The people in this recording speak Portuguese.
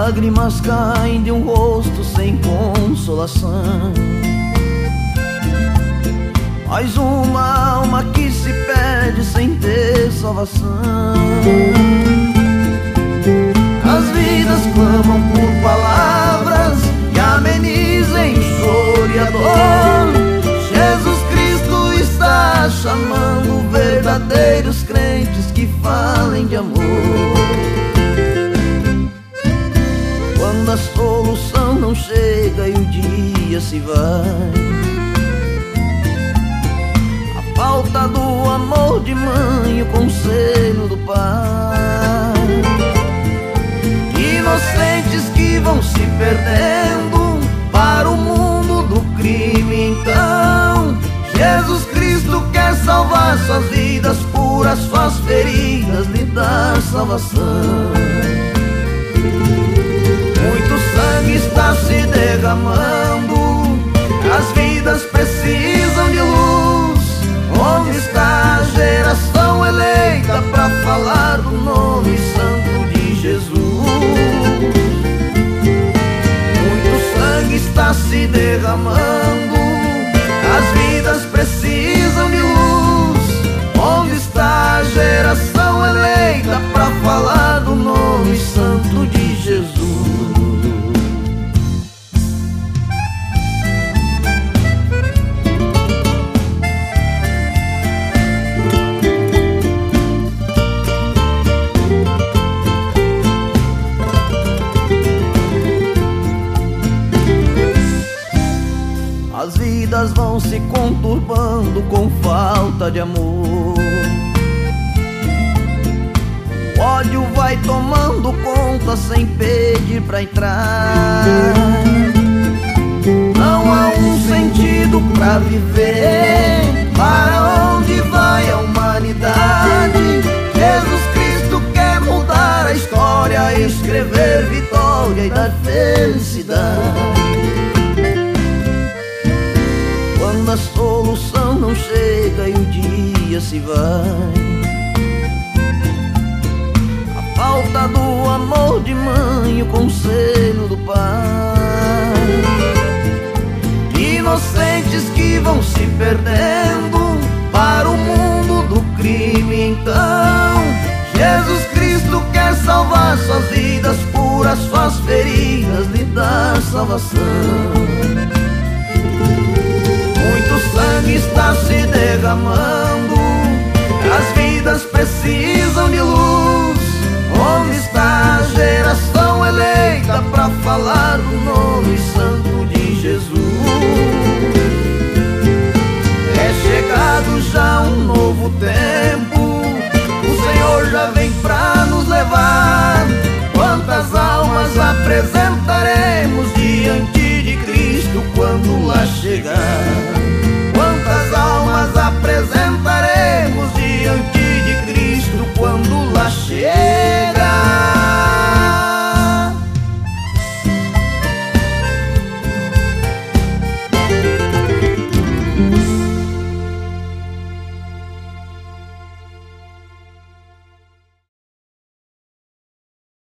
lágrimas caem de um rosto sem consolação. Mais uma alma que se perde sem ter salvação. As vidas clamam por palavras que amenizem choro e a dor. Jesus Cristo está chamando verdadeiros crentes que falem de amor. Quando a solução não chega e o dia se vai, a falta do amor de mãe, o conselho do pai, inocentes que vão se perdendo para o mundo do crime. Então Jesus Cristo quer salvar suas vidas, curar suas feridas, lhe dar salvação. Muito sangue está se derramando, as vidas precisam de luz. Onde está a geração eleita para falar do nome santo de Jesus? Muito sangue está se derramando, as vidas precisam de luz. Onde está a geração eleita para falar do nome santo de Jesus? As vidas vão se conturbando com falta de amor. O ódio vai tomando conta sem pedir pra entrar. Não há um sentido pra viver. Para onde vai a humanidade? Jesus Cristo quer mudar a história, escrever vitória e dar felicidade. Quando a solução não chega e o dia se vai, a falta do amor de mãe, o conselho do pai, inocentes que vão se perdendo para o mundo do crime. Então Jesus Cristo quer salvar suas vidas, curar suas feridas, lhe dar salvação. Muito sangue está se derramando, as vidas precisam de luz. Onde está a geração eleita para falar do nome santo de Jesus? É chegado já um novo tempo, o Senhor já vem pra